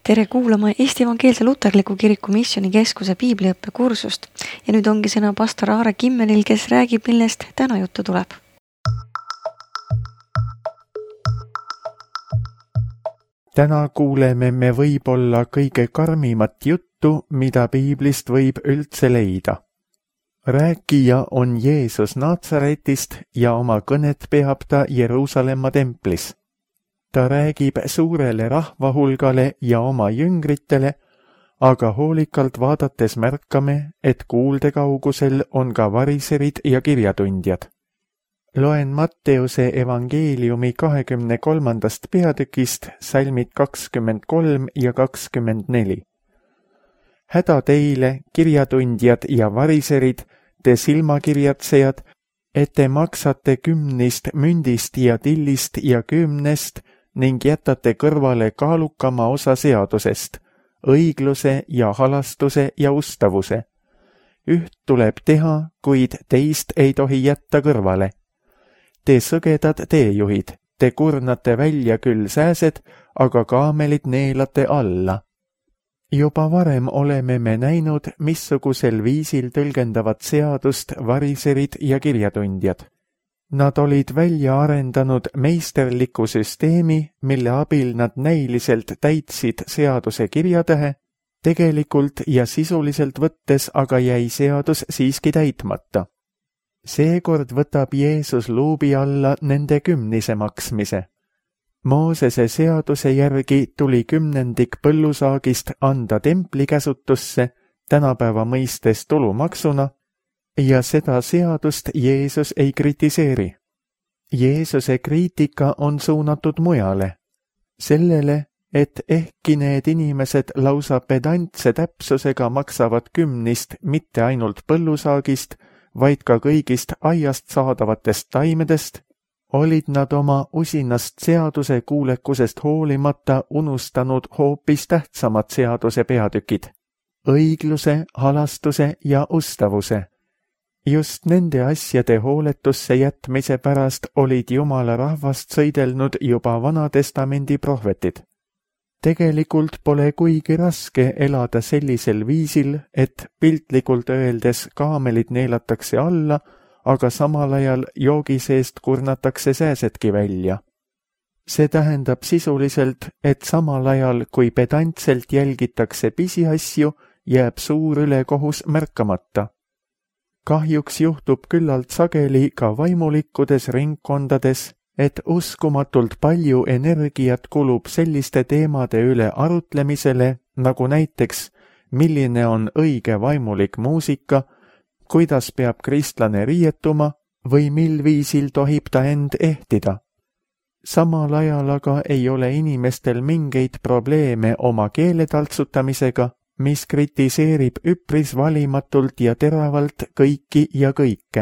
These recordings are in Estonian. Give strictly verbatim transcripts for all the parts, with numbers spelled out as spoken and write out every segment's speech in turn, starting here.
tere kuulama Eesti Evangeelse Luterliku Kiriku Missioonikeskuse piibliõppe kursust ja nüüd ongi sõna pastor Aare Kimmelil, kes räägib, millest täna juttu tuleb. Täna kuuleme me võib-olla kõige karmimat juttu, mida piiblist võib üldse leida. Rääkija on Jeesus Naatsaretist ja oma kõnet peab ta Jeruusalemma templis. Ta räägib suurele rahvahulgale ja oma jüngritele, aga hoolikalt vaadates märkame, et kuulde kaugusel on ka variserid ja kirjatundjad. Loen Matteuse evangeeliumi kahekümne kolmandast peatükist salmid kakskümmend kolm ja kakskümmend neli. Häda teile, kirjatundjad ja variserid, te silmakirjatsejad, et te maksate kümnist mündist ja tillist ja kümnest ning jätate kõrvale kaalukama osa seadusest, õigluse ja halastuse ja ustavuse. Üht tuleb teha, kuid teist ei tohi jätta kõrvale. Te sõgedad teejuhid, te kurnate välja küll sääsed, aga kaamelid neelate alla. Juba varem oleme me näinud, missugusel viisil tõlgendavad seadust variserid ja kirjatundjad. Nad olid välja arendanud meisterliku süsteemi, mille abil nad näiliselt täitsid seaduse kirjatähe, tegelikult ja sisuliselt võttes aga jäi seadus siiski täitmata. Seekord võtab Jeesus luubi alla nende kümnise maksmise. Moosese seaduse järgi tuli kümnendik põllusaagist anda templi käsutusse, tänapäeva mõistes tulumaksuna, ja seda seadust Jeesus ei kritiseeri. Jeesuse kriitika on suunatud mujale. Sellele, et ehkki need inimesed lausa pedantse täpsusega maksavad kümnist mitte ainult põllusaagist, vaid ka kõigist aiast saadavatest taimedest, olid nad oma usinast seaduse kuulekusest hoolimata unustanud hoopis tähtsamad seaduse peatükid, õigluse, halastuse ja ustavuse. Just nende asjade hooletusse jätmise pärast olid Jumala rahvast sõidelnud juba Vanatestamendi prohvetid. Tegelikult pole kuigi raske elada sellisel viisil, et piltlikult öeldes kaamelid neelatakse alla, aga samal ajal joogi seest kurnatakse sääsedki välja. See tähendab sisuliselt, et samal ajal, kui pedantselt jälgitakse pisiasju, jääb suur ülekohus märkamata. Kahjuks juhtub küllalt sageli ka vaimulikkudes ringkondades, et uskumatult palju energiat kulub selliste teemade üle arutlemisele, nagu näiteks, milline on õige vaimulik muusika, kuidas peab kristlane riietuma või mil viisil tohib ta end ehtida. Samal ajal aga ei ole inimestel mingeid probleeme oma keele taltsutamisega, mis kritiseerib üpris valimatult ja teravalt kõiki ja kõike.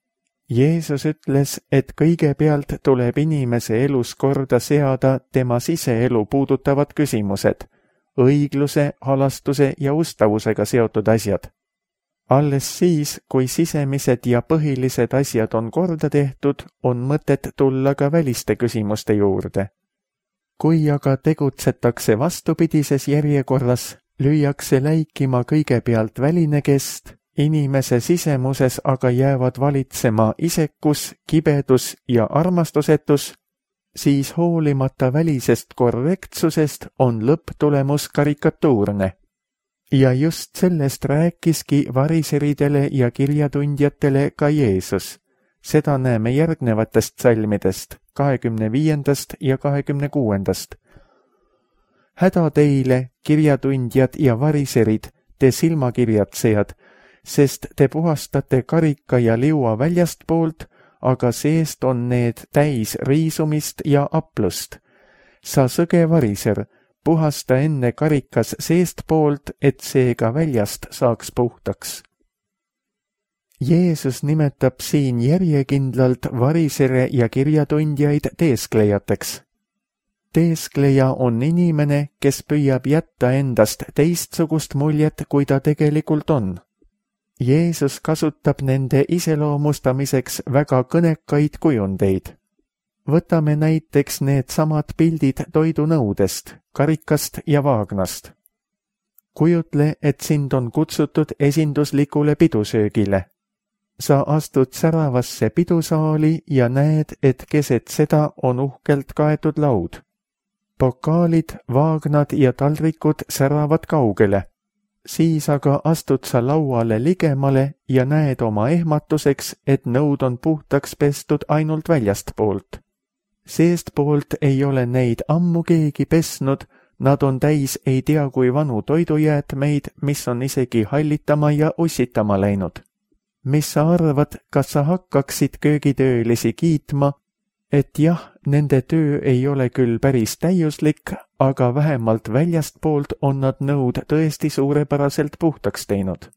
Jeesus ütles, et kõigepealt tuleb inimese elus korda seada tema siseelu puudutavad küsimused, õigluse, halastuse ja ustavusega seotud asjad. Alles siis, kui sisemised ja põhilised asjad on korda tehtud, on mõtet tulla ka väliste küsimuste juurde. Kui aga tegutsetakse vastupidises järjekorras, lüüakse läikima kõigepealt väline kest, inimese sisemuses aga jäävad valitsema isekus, kibedus ja armastusetus, siis hoolimata välisest korrektsusest on lõpptulemus karikatuurne. Ja just sellest rääkiski variseridele ja kirjatundjatele ka Jeesus. Seda näeme järgnevatest salmidest, kahekümne viiendast ja kahekümne kuuendast. Häda teile, kirjatundjad ja variserid, te silmakirjatsejad, sest te puhastate karika ja liua väljastpoolt, aga seest on need täis riisumist ja aplust. Sa sõge variser, puhasta enne karikas seestpoolt, et see ka väljast saaks puhtaks. Jeesus nimetab siin järjekindlalt varisere ja kirjatundjaid teesklejateks. Teeskleja on inimene, kes püüab jätta endast teistsugust muljet, kui ta tegelikult on. Jeesus kasutab nende iseloomustamiseks väga kõnekaid kujundeid. Võtame näiteks need samad pildid toidunõudest, karikast ja vaagnast. Kujutle, et sind on kutsutud esinduslikule pidusöögile. Sa astud säravasse pidusaali ja näed, et keset seda on uhkelt kaetud laud. Pokaalid, vaagnad ja taldrikud säravad kaugele. Siis aga astud sa lauale ligemale ja näed oma ehmatuseks, et nõud on puhtaks pestud ainult väljastpoolt. Seestpoolt ei ole neid ammu keegi pesnud, nad on täis ei tea kui vanu toidujäätmeid, mis on isegi hallitama ja ussitama läinud. Mis sa arvad, kas sa hakkaksid köögitöölisi kiitma, et jah, nende töö ei ole küll päris täiuslik, aga vähemalt väljastpoolt on nad nõud tõesti suurepäraselt puhtaks teinud.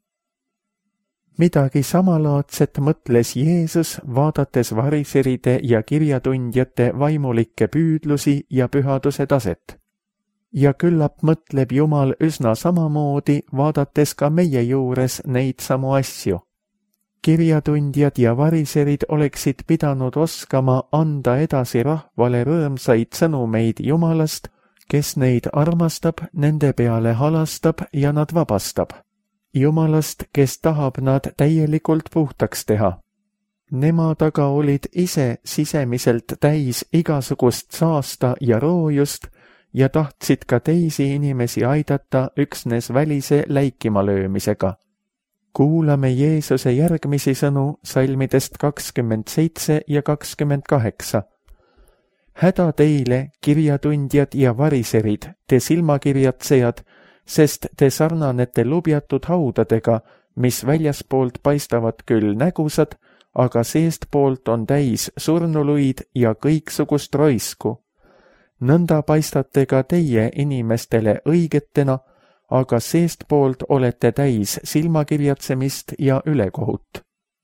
Midagi samalaadset mõtles Jeesus, vaadates variseride ja kirjatundjate vaimulikke püüdlusi ja pühaduse taset. Ja küllap mõtleb Jumal üsna samamoodi, vaadates ka meie juures neid samu asju. Kirjatundjad ja variserid oleksid pidanud oskama anda edasi rahvale rõõmsaid sõnumeid Jumalast, kes neid armastab, nende peale halastab ja nad vabastab. Jumalast, kes tahab nad täielikult puhtaks teha. Nemad aga olid ise sisemiselt täis igasugust saasta ja roojust ja tahtsid ka teisi inimesi aidata üksnes välise läikima löömisega. Kuulame Jeesuse järgmisi sõnu salmidest kakskümmend seitse ja kakskümmend kaheksa. Häda teile, kirjatundjad ja variserid, te silmakirjatsejad, sest te sarnanete lubjatud haudadega, mis väljaspoolt paistavad küll nägusad, aga seestpoolt on täis surnuluid ja kõiksugust roisku. Nõnda paistate ka teie inimestele õigetena, aga seestpoolt olete täis silmakirjatsemist ja ülekohut.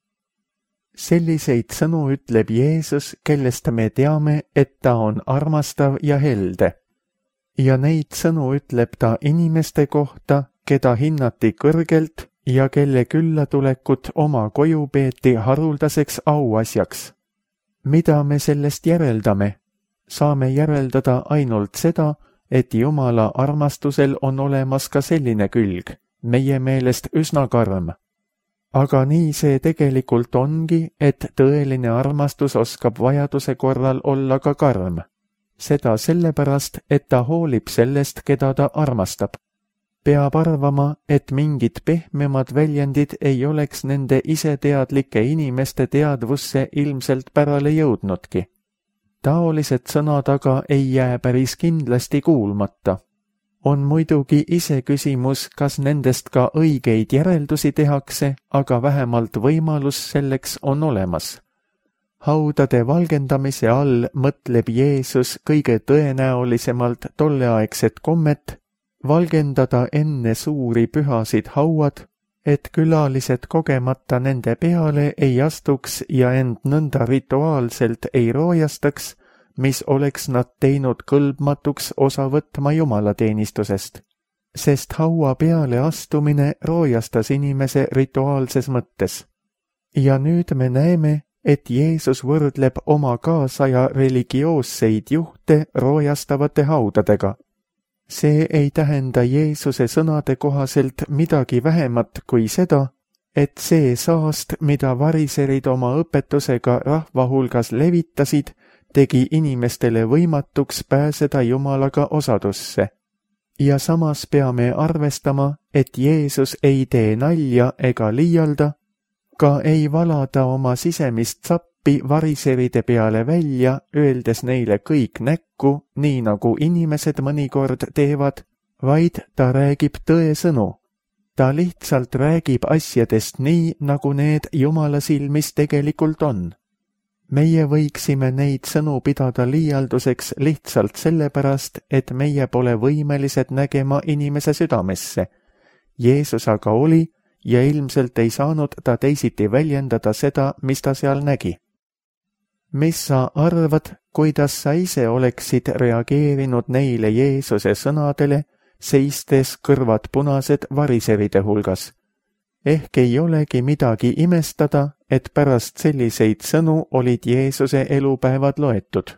Selliseid sõnu ütleb Jeesus, kellest me teame, et ta on armastav ja helde. Ja neid sõnu ütleb ta inimeste kohta, keda hinnati kõrgelt ja kelle küllatulekut oma koju peeti haruldaseks auasjaks. Mida me sellest järeldame? Saame järeldada ainult seda, et Jumala armastusel on olemas ka selline külg, meie meelest üsna karm. Aga nii see tegelikult ongi, et tõeline armastus oskab vajaduse korral olla ka karm. Seda sellepärast, et ta hoolib sellest, keda ta armastab. Peab arvama, et mingid pehmemad väljendid ei oleks nende iseteadlike inimeste teadvusse ilmselt pärale jõudnudki. Taolised sõnad aga ei jää päris kindlasti kuulmata. On muidugi ise küsimus, kas nendest ka õigeid järeldusi tehakse, aga vähemalt võimalus selleks on olemas. Haudade valgendamise all mõtleb Jeesus kõige tõenäolisemalt tolleaegset kommet valgendada enne suuri pühasid hauad, et külalised kogemata nende peale ei astuks ja end nõnda rituaalselt ei roojastaks, mis oleks nad teinud kõlbmatuks osa võtma jumalateenistusest. Sest haua peale astumine roojastas inimese rituaalses mõttes. Ja nüüd me näeme, et Jeesus võrdleb oma kaasaja religioosseid juhte roojastavate haudadega. See ei tähenda Jeesuse sõnade kohaselt midagi vähemat kui seda, et see saast, mida variserid oma õpetusega rahva hulgas levitasid, tegi inimestele võimatuks pääseda Jumalaga osadusse. Ja samas peame arvestama, et Jeesus ei tee nalja ega liialda, ka ei valada oma sisemist sappi variseride peale välja, öeldes neile kõik näkku, nii nagu inimesed mõnikord teevad, vaid ta räägib tõesõnu. Ta lihtsalt räägib asjadest nii, nagu need Jumala silmis tegelikult on. Meie võiksime neid sõnu pidada liialduseks lihtsalt sellepärast, et meie pole võimelised nägema inimese südamesse. Jeesus aga oli ja ilmselt ei saanud ta teisiti väljendada seda, mis ta seal nägi. Mis sa arvad, kuidas sa ise oleksid reageerinud neile Jeesuse sõnadele, seistes kõrvad punased variseride hulgas? Ehk ei olegi midagi imestada, et pärast selliseid sõnu olid Jeesuse elupäevad loetud.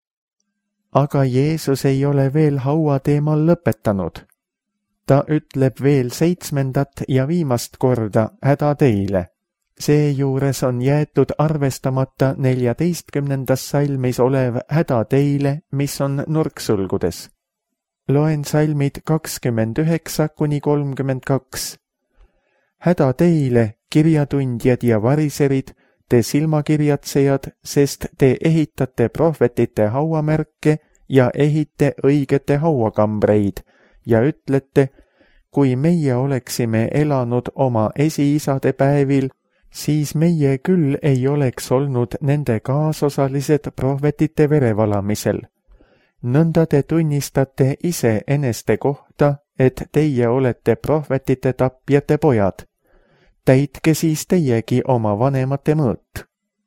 Aga Jeesus ei ole veel haua teemal lõpetanud. Ta ütleb veel seitsmendat ja viimast korda häda teile. Seejuures on jäetud arvestamata neljateistkümnendas salmis olev häda teile, mis on nurksulgudes. Loen salmid kakskümmend üheksa kuni kolmkümmend kaks. Häda teile, kirjatundjad ja variserid, te silmakirjatsejad, sest te ehitate prohvetite hauamärke ja ehite õigete hauakambreid ja ütlete, kui meie oleksime elanud oma esiisade päevil, siis meie küll ei oleks olnud nende kaasosalised prohvetite verevalamisel. Nõnda te tunnistate ise eneste kohta, et teie olete prohvetite tapjate pojad. Täitke siis teiegi oma vanemate mõõt.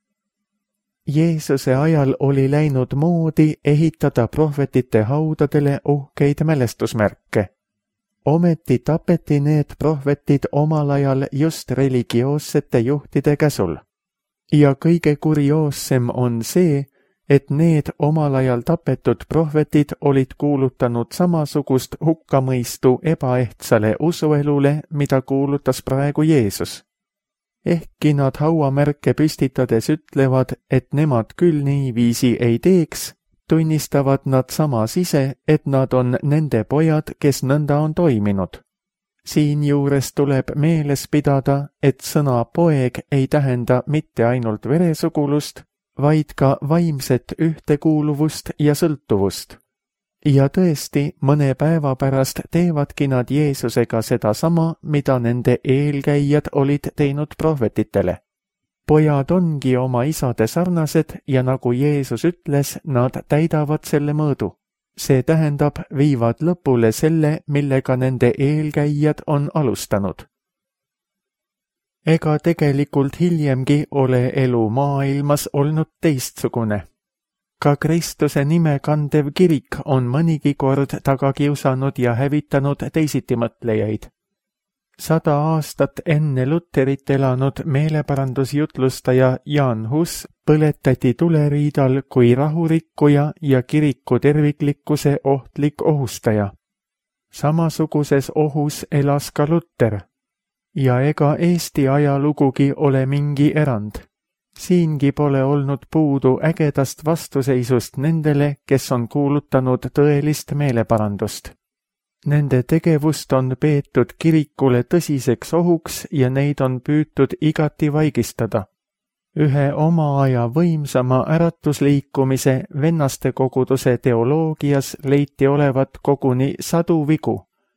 Jeesuse ajal oli läinud moodi ehitada prohvetite haudadele uhkeid mälestusmärke. Ometi tapeti need prohvetid omal ajal just religioossete juhtide käsul. Ja kõige kurioossem on see, et need omal ajal tapetud prohvetid olid kuulutanud samasugust hukkamõistu ebaehtsale usuelule, mida kuulutas praegu Jeesus. Ehkki nad hauamärke püstitades ütlevad, et nemad küll niiviisi ei teeks, tunnistavad nad samas ise, et nad on nende pojad, kes nõnda on toiminud. Siinjuures tuleb meeles pidada, et sõna poeg ei tähenda mitte ainult veresugulust, vaid ka vaimset ühtekuuluvust ja sõltuvust. Ja tõesti, mõne päeva pärast teevadki nad Jeesusega sedasama, mida nende eelkäijad olid teinud prohvetitele. Pojad ongi oma isade sarnased ja nagu Jeesus ütles, nad täidavad selle mõõdu. See tähendab, viivad lõpule selle, millega nende eelkäijad on alustanud. Ega tegelikult hiljemgi ole elu maailmas olnud teistsugune. Ka Kristuse nime kandev kirik on mõnigi kord taga kiusanud ja hävitanud teisitimõtlejaid. Sada aastat enne Luterit elanud meeleparandusjutlustaja Jan Hus põletati tuleriidal kui rahurikkuja ja kiriku terviklikkuse ohtlik ohustaja. Samasuguses ohus elas ka Luter. Ja ega Eesti ajalugugi ole mingi erand. Siingi pole olnud puudu ägedast vastuseisust nendele, kes on kuulutanud tõelist meeleparandust. Nende tegevust on peetud kirikule tõsiseks ohuks ja neid on püütud igati vaigistada. Ühe oma aja võimsama äratusliikumise vennaste koguduse teoloogias leiti olevat koguni sadu vigu.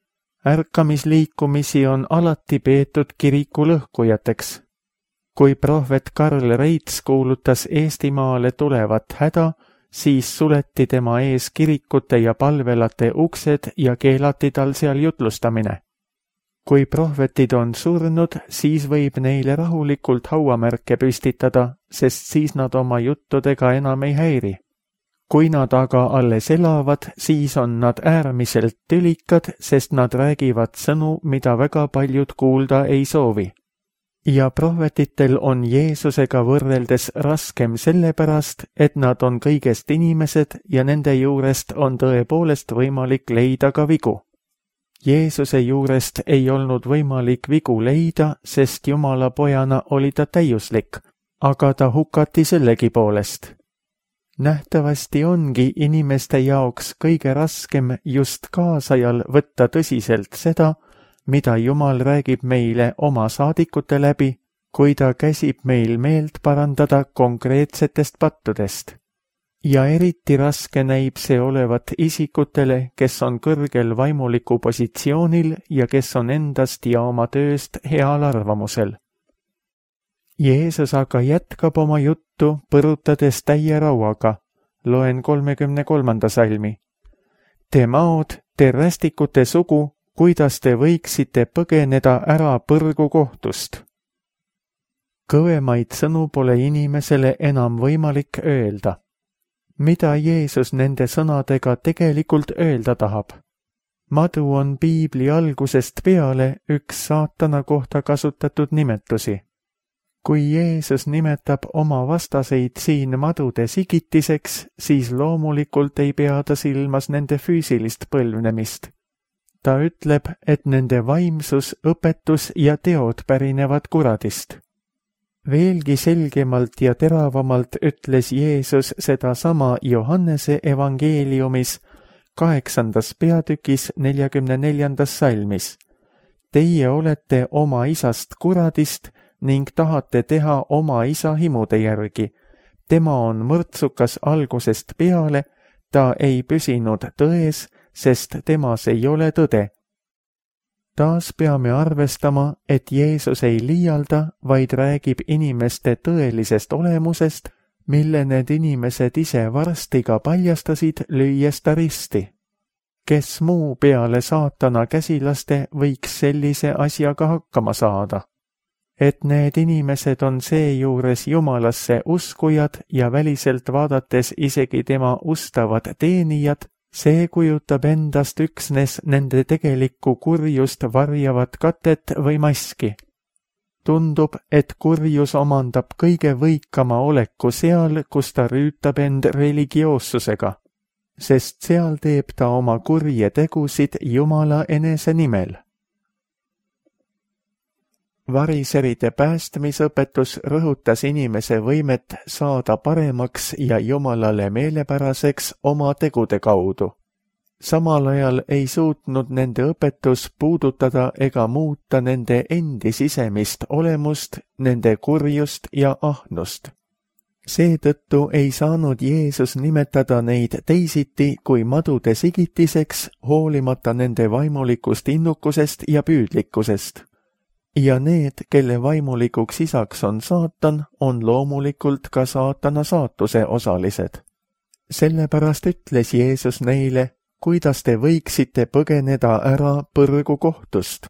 Ärkamisliikumisi on alati peetud kiriku lõhkujateks. Kui prohvet Karl Reits kuulutas Eestimaale tulevat häda, siis suleti tema ees kirikute ja palvelate uksed ja keelati tal seal jutlustamine. Kui prohvetid on surnud, siis võib neile rahulikult hauamärke püstitada, sest siis nad oma juttudega enam ei häiri. Kui nad aga alles elavad, siis on nad äärmiselt tülikad, sest nad räägivad sõnu, mida väga paljud kuulda ei soovi. Ja prohvetitel on Jeesusega võrreldes raskem sellepärast, et nad on kõigest inimesed ja nende juurest on tõepoolest võimalik leida ka vigu. Jeesuse juurest ei olnud võimalik vigu leida, sest Jumala pojana oli ta täiuslik, aga ta hukati sellegi poolest. Nähtavasti ongi inimeste jaoks kõige raskem just kaasajal võtta tõsiselt seda, mida Jumal räägib meile oma saadikute läbi, kui ta käsib meil meelt parandada konkreetsetest pattudest. Ja eriti raske näib see olevat isikutele, kes on kõrgel vaimuliku positsioonil ja kes on endast ja oma tööst heal arvamusel. Jeesus aga jätkab oma juttu, põrutades täie rauaga. Loen kolmekümne kolmanda salmi. Te maod, te rästikute sugu, kuidas te võiksite põgeneda ära põrgu kohtust. Kõvemaid sõnu pole inimesele enam võimalik öelda. Mida Jeesus nende sõnadega tegelikult öelda tahab? Madu on Piibli algusest peale üks saatana kohta kasutatud nimetusi. Kui Jeesus nimetab oma vastaseid siin madude sigitiseks, siis loomulikult ei pea ta silmas nende füüsilist põlvnemist. Ta ütleb, et nende vaimsus, õpetus ja teod pärinevad kuradist. Veelgi selgemalt ja teravamalt ütles Jeesus sedasama Johannese evangeeliumis kaheksandas peatükis neljakümne neljandas salmis. Teie olete oma isast kuradist ning tahate teha oma isa himude järgi. Tema on mõrtsukas algusest peale, ta ei püsinud tões, sest temas ei ole tõde. Taas peame arvestama, et Jeesus ei liialda, vaid räägib inimeste tõelisest olemusest, mille need inimesed ise varsti ka paljastasid, lüües ta risti. Kes muu peale saatana käsilaste võiks sellise asjaga hakkama saada? Et need inimesed on seejuures Jumalasse uskujad ja väliselt vaadates isegi tema ustavad teenijad, see kujutab endast üksnes nende tegelikku kurjust varjavat katet või maski. Tundub, et kurjus omandab kõige võikama oleku seal, kus ta rüütab end religioossusega, sest seal teeb ta oma kurje tegusid Jumala enese nimel. Variseride päästmisõpetus rõhutas inimese võimet saada paremaks ja Jumalale meelepäraseks oma tegude kaudu. Samal ajal ei suutnud nende õpetus puudutada ega muuta nende endi sisemist olemust, nende kurjust ja ahnust. Seetõttu ei saanud Jeesus nimetada neid teisiti kui madude sigitiseks, hoolimata nende vaimulikust innukusest ja püüdlikkusest. Ja need, kelle vaimulikuks isaks on saatan, on loomulikult ka saatana saatuse osalised. Sellepärast ütles Jeesus neile, kuidas te võiksite põgeneda ära põrgu kohtust.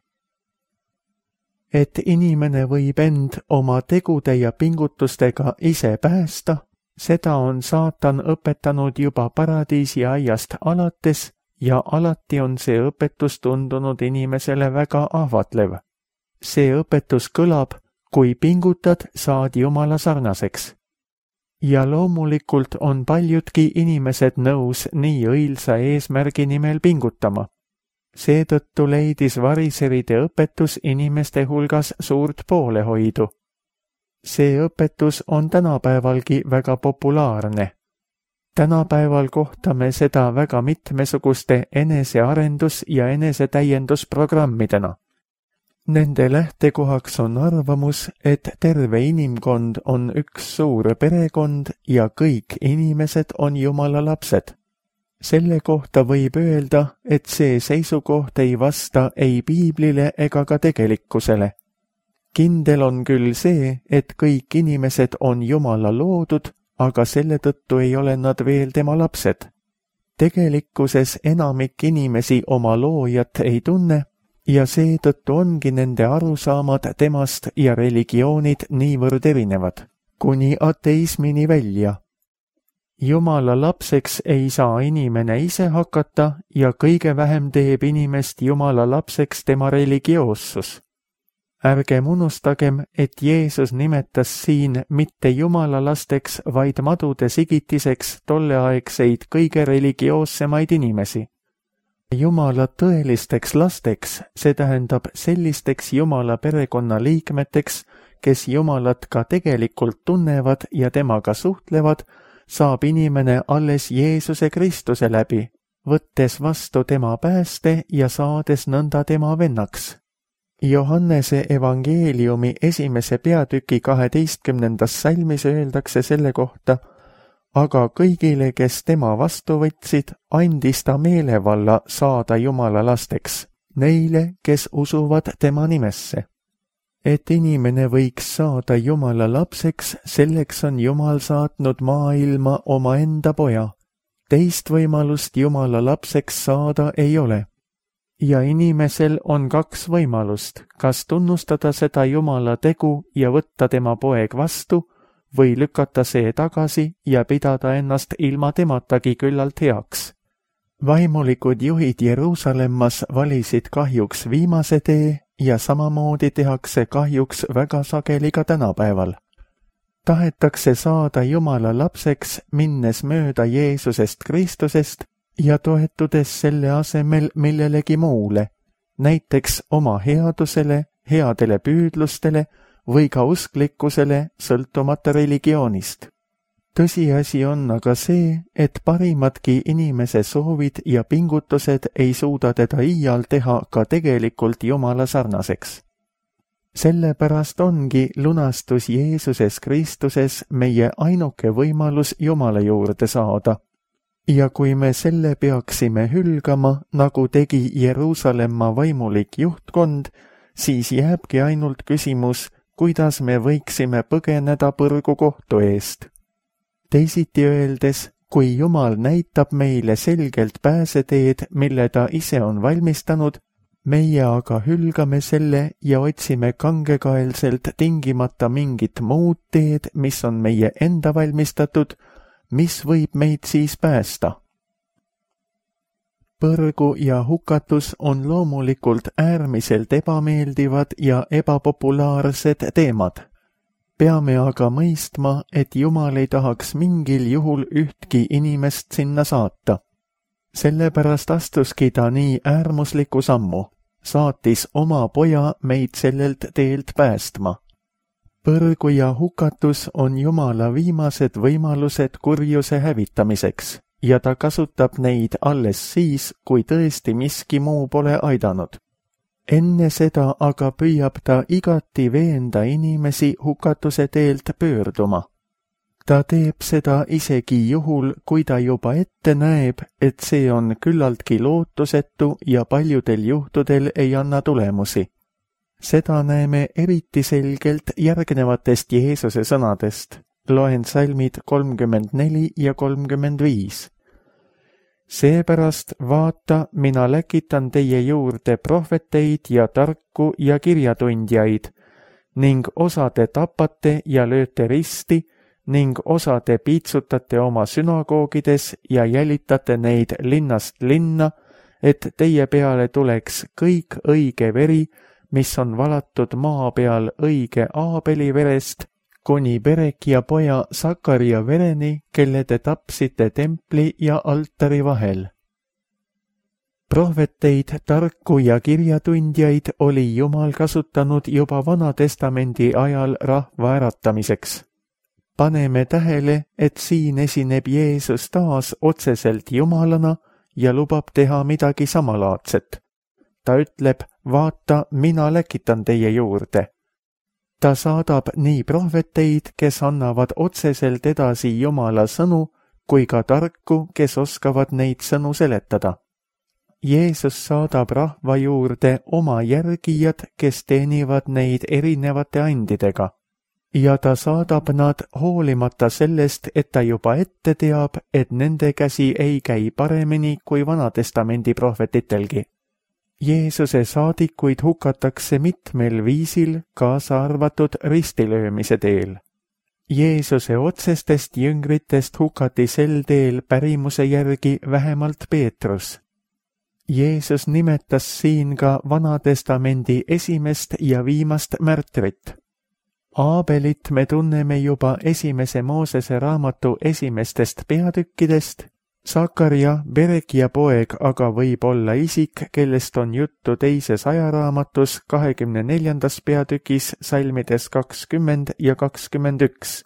Et inimene võib end oma tegude ja pingutustega ise päästa, seda on saatan õpetanud juba paradiisi aiast alates ja alati on see õpetus tundunud inimesele väga ahvatlev. See õpetus kõlab, kui pingutad, saad Jumala sarnaseks. Ja loomulikult on paljudki inimesed nõus nii õilsa eesmärgi nimel pingutama. Seetõttu leidis variseride õpetus inimeste hulgas suurt poolehoidu. See õpetus on tänapäevalgi väga populaarne. Tänapäeval kohtame seda väga mitmesuguste enesearendus- ja enesetäiendusprogrammidena. Nende lähtekohaks on arvamus, et terve inimkond on üks suur perekond ja kõik inimesed on Jumala lapsed. Selle kohta võib öelda, et see seisukoht ei vasta ei piiblile ega ka tegelikkusele. Kindel on küll see, et kõik inimesed on Jumala loodud, aga selle tõttu ei ole nad veel tema lapsed. Tegelikkuses enamik inimesi oma loojat ei tunne, ja seetõttu ongi nende arusaamad temast ja religioonid niivõrd erinevad, kuni ateismini välja. Jumala lapseks ei saa inimene ise hakata ja kõige vähem teeb inimest Jumala lapseks tema religioossus. Ärgem unustagem, et Jeesus nimetas siin mitte Jumala lasteks, vaid madude sigitiseks tolleaegseid kõige religioossemaid inimesi. Jumala tõelisteks lasteks, see tähendab sellisteks Jumala perekonna liikmeteks, kes Jumalat ka tegelikult tunnevad ja temaga suhtlevad, saab inimene alles Jeesuse Kristuse läbi, võttes vastu tema pääste ja saades nõnda tema vennaks. Johannese evangeeliumi esimese peatüki kaheteistkümnendas salmis öeldakse selle kohta, aga kõigile, kes tema vastu võtsid, andis ta meelevalla saada Jumala lasteks, neile, kes usuvad tema nimesse. Et inimene võiks saada Jumala lapseks, selleks on Jumal saatnud maailma omaenda poja. Teist võimalust Jumala lapseks saada ei ole. Ja inimesel on kaks võimalust, kas tunnustada seda Jumala tegu ja võtta tema poeg vastu, või lükata see tagasi ja pidada ennast ilma tematagi küllalt heaks. Vaimulikud juhid Jeruusalemmas valisid kahjuks viimase tee ja samamoodi tehakse kahjuks väga sageli ka tänapäeval. Tahetakse saada Jumala lapseks, minnes mööda Jeesusest Kristusest ja toetudes selle asemel millelegi muule, näiteks oma headusele, headele püüdlustele või ka usklikkusele sõltumata religioonist. Tõsiasi on aga see, et parimadki inimese soovid ja pingutused ei suuda teda iial teha ka tegelikult Jumala sarnaseks. Sellepärast ongi lunastus Jeesuses Kristuses meie ainuke võimalus Jumala juurde saada. Ja kui me selle peaksime hülgama, nagu tegi Jeruusalemma vaimulik juhtkond, siis jääbki ainult küsimus, kuidas me võiksime põgeneda põrgu kohtu eest. Teisiti öeldes, kui Jumal näitab meile selgelt pääseteed, mille ta ise on valmistanud, meie aga hülgame selle ja otsime kangekaelselt tingimata mingit muud teed, mis on meie enda valmistatud, mis võib meid siis päästa. Põrgu ja hukatus on loomulikult äärmiselt ebameeldivad ja ebapopulaarsed teemad. Peame aga mõistma, et Jumal ei tahaks mingil juhul ühtki inimest sinna saata. Sellepärast astuski ta nii äärmusliku sammu, saatis oma poja meid sellelt teelt päästma. Põrgu ja hukatus on Jumala viimased võimalused kurjuse hävitamiseks ja ta kasutab neid alles siis, kui tõesti miski muu pole aidanud. Enne seda aga püüab ta igati veenda inimesi hukatuse teelt pöörduma. Ta teeb seda isegi juhul, kui ta juba ette näeb, et see on küllaltki lootusetu ja paljudel juhtudel ei anna tulemusi. Seda näeme eriti selgelt järgnevatest Jeesuse sõnadest. Loen salmid kolmkümmend neli ja kolmkümmend viis. Seepärast vaata, mina läkitan teie juurde prohveteid ja tarku ja kirjatundjaid, ning osa te tapate ja lööte risti, ning osa te piitsutate oma sünagoogides ja jälitate neid linnast linna, et teie peale tuleks kõik õige veri, mis on valatud maa peal õige Aabeli verest, kuni Berekia poja Sakaria vereni, kelle te tapsite templi ja altari vahel. Prohveteid, tarku ja kirjatundjaid oli Jumal kasutanud juba Vana-testamendi ajal rahva äratamiseks. Paneme tähele, et siin esineb Jeesus taas otseselt Jumalana ja lubab teha midagi samalaadset. Ta ütleb, vaata, mina läkitan teie juurde. Ta saadab nii prohveteid, kes annavad otseselt edasi Jumala sõnu, kui ka tarku, kes oskavad neid sõnu seletada. Jeesus saadab rahva juurde oma järgijad, kes teenivad neid erinevate andidega. Ja ta saadab nad hoolimata sellest, et ta juba ette teab, et nende käsi ei käi paremini kui Vanatestamendi prohvetitelgi. Jeesuse saadikuid hukatakse mitmel viisil, kaasa arvatud ristilöömise teel. Jeesuse otsestest jüngritest hukati sel teel pärimuse järgi vähemalt Peetrus. Jeesus nimetas siin ka Vanatestamendi esimest ja viimast märtrit. Aabelit me tunneme juba esimese Moosese raamatu esimestest peatükkidest, Sakaria, Berekia poeg, aga võib olla isik, kellest on juttu teises ajaraamatus kahekümne neljandas peatükis salmides kakskümmend ja kakskümmend üks.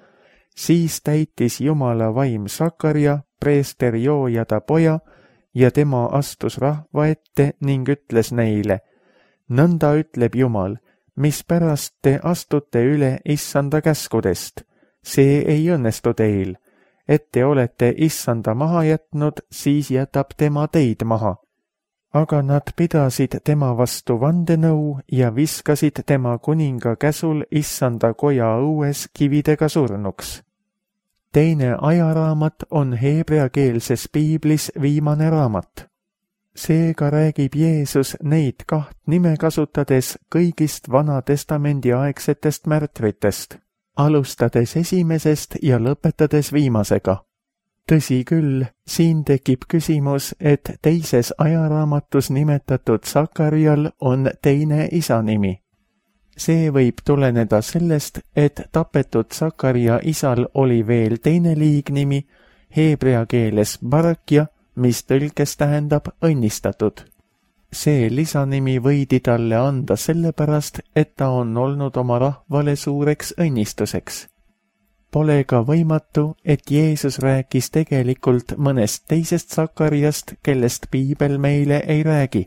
Siis täitis Jumala vaim Sakaria, preester Joojada poja, ja tema astus rahva ette ning ütles neile, nõnda ütleb Jumal, mispärast te astute üle issanda käskudest, see ei õnnestu teil. Et te olete issanda maha jätnud, siis jätab tema teid maha. Aga nad pidasid tema vastu vandenõu ja viskasid tema kuninga käsul issanda koja õues kividega surnuks. Teine ajaraamat on heebreakeelses piiblis viimane raamat. Seega räägib Jeesus neid kaht nime kasutades kõigist Vana-testamendi aegsetest märtritest, alustades esimesest ja lõpetades viimasega. Tõsi küll, siin tekib küsimus, et teises ajaraamatus nimetatud Sakarial on teine isa nimi. See võib tuleneda sellest, et tapetud Sakaria isal oli veel teine liignimi, heebrea keeles Barakja, mis tõlkes tähendab õnnistatud. See lisanimi võidi talle anda sellepärast, et ta on olnud oma rahvale suureks õnnistuseks. Pole ka võimatu, et Jeesus rääkis tegelikult mõnest teisest Sakariast, kellest piibel meile ei räägi.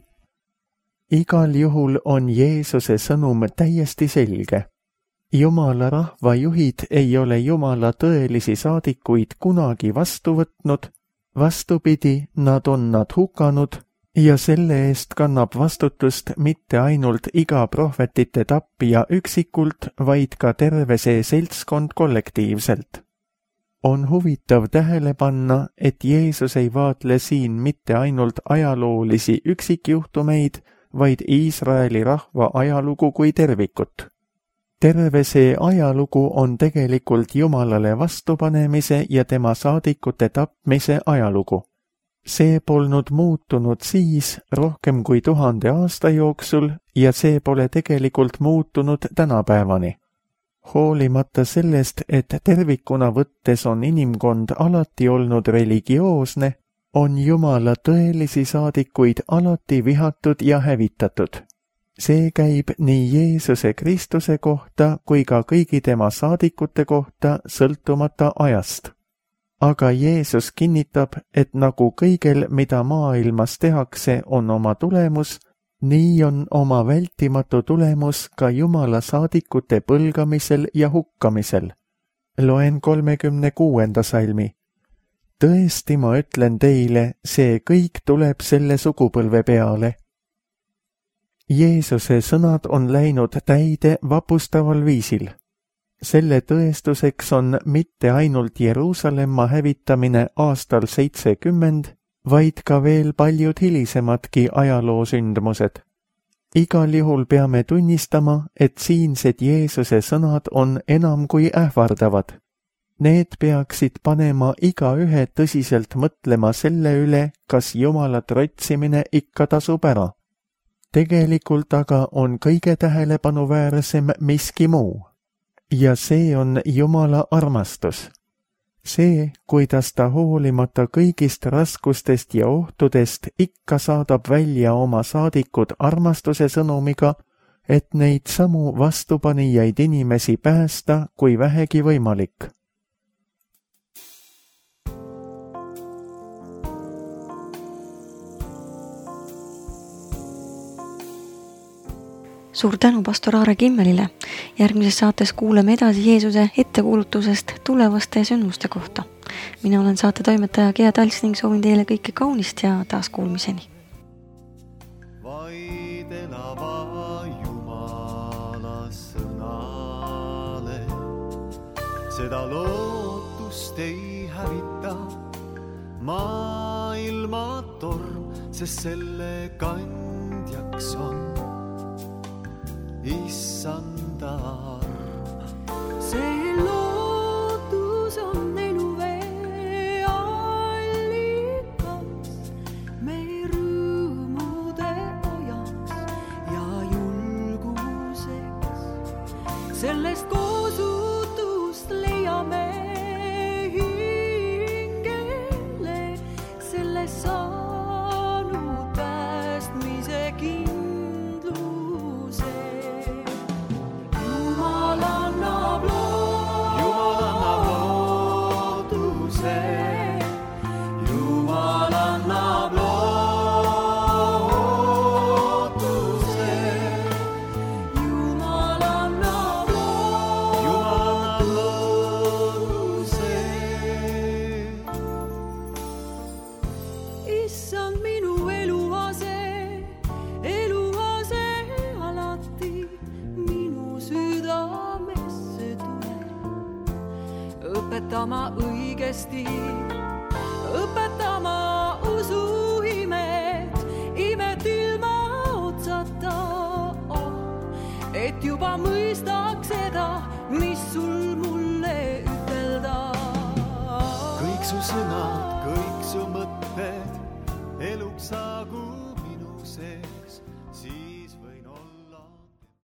Igal juhul on Jeesuse sõnum täiesti selge. Jumala rahva juhid ei ole Jumala tõelisi saadikuid kunagi vastu võtnud, vastupidi, nad on nad hukanud ja selle eest kannab vastutust mitte ainult iga prohvetite tappija üksikult, vaid ka terve see seltskond kollektiivselt. On huvitav tähele panna, et Jeesus ei vaatle siin mitte ainult ajaloolisi üksikjuhtumeid, vaid Iisraeli rahva ajalugu kui tervikut. Terve see ajalugu on tegelikult Jumalale vastupanemise ja tema saadikute tapmise ajalugu. See polnud muutunud siis rohkem kui tuhande aasta jooksul ja see pole tegelikult muutunud tänapäevani. Hoolimata sellest, et tervikuna võttes on inimkond alati olnud religioosne, on Jumala tõelisi saadikuid alati vihatud ja hävitatud. See käib nii Jeesuse Kristuse kohta kui ka kõigi tema saadikute kohta sõltumata ajast. Aga Jeesus kinnitab, et nagu kõigel, mida maailmas tehakse, on oma tulemus, nii on oma vältimatu tulemus ka Jumala saadikute põlgamisel ja hukkamisel. Loen kolmekümne kuuenda salmi. Tõesti, ma ütlen teile, see kõik tuleb selle sugupõlve peale. Jeesuse sõnad on läinud täide vapustaval viisil. Selle tõestuseks on mitte ainult Jeruusalemma hävitamine aastal seitsekümmend, vaid ka veel paljud hilisemadki ajaloosündmused. Igal juhul peame tunnistama, et siinsed Jeesuse sõnad on enam kui ähvardavad. Need peaksid panema igaühe tõsiselt mõtlema selle üle, kas Jumalat rotsimine ikka tasub ära. Tegelikult aga on kõige tähelepanuväärsem miski muu. Ja see on Jumala armastus. See, kuidas ta hoolimata kõigist raskustest ja ohtudest ikka saadab välja oma saadikud armastuse sõnumiga, et neid samu vastupanijaid inimesi päästa, kui vähegi võimalik. Suur tänu pastor Aare Kimmelile. Järgmises saates kuuleme edasi Jeesuse ettekuulutusest tulevaste sündmuste kohta. Mina olen saate toimetaja Gea Talts ning soovin teile kõike kaunist ja taas kuulmiseni. Vaid elava Jumala sõnale, seda lootust ei hävita maailma torm, sest selle kandjaks on Issanda arm. See lootus on eluvee allikas, meie rõõmude ajaks ja julguseks. Sellest koosutust leiame hingele, sellest saanud päästmise kindluse. Õpetama õigesti, õpetama usuimet, imet ilma otsata, oh, et juba mõistaks seda, mis sul mulle ütelda. Kõige kõik su sõnad, kõik su mõtted eluks saagu minu sees.